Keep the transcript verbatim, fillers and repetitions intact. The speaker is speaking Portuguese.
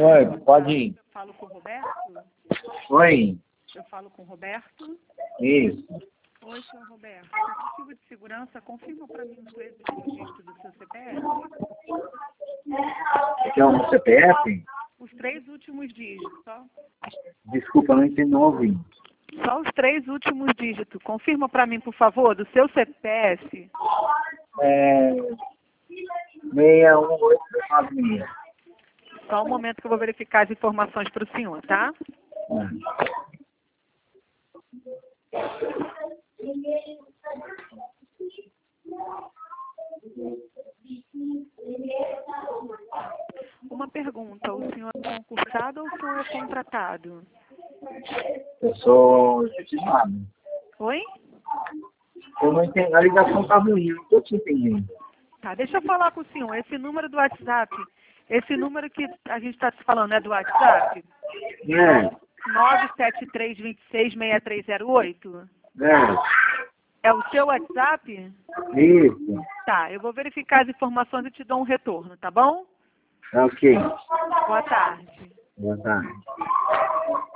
Oi, pode ir. Eu falo com o Roberto? Oi. Eu falo com o Roberto? Isso. Oi, senhor Roberto. Por motivo de segurança, confirma para mim os três últimos dígitos do seu C P F? Quer um C P F? Os três últimos dígitos, só. Desculpa, não entendi, não ouvi. Só os três últimos dígitos. Confirma para mim, por favor, do seu C P F. É... seis um oito nove seis. Só um momento que eu vou verificar as informações para o senhor, tá? Uma pergunta, o senhor é concursado ou o senhor é contratado? Eu sou efetivado. Oi? Eu não entendi, a ligação tá ruim, eu não tô te entendendo. Tá, deixa eu falar com o senhor. Esse número do WhatsApp, esse número que a gente está se falando é do WhatsApp? É, nove sete três dois seis, seis três zero oito? é, É o seu WhatsApp? isso. Tá, eu vou verificar as informações e te dou um retorno, tá bom? Ok. Boa tarde. Boa tarde.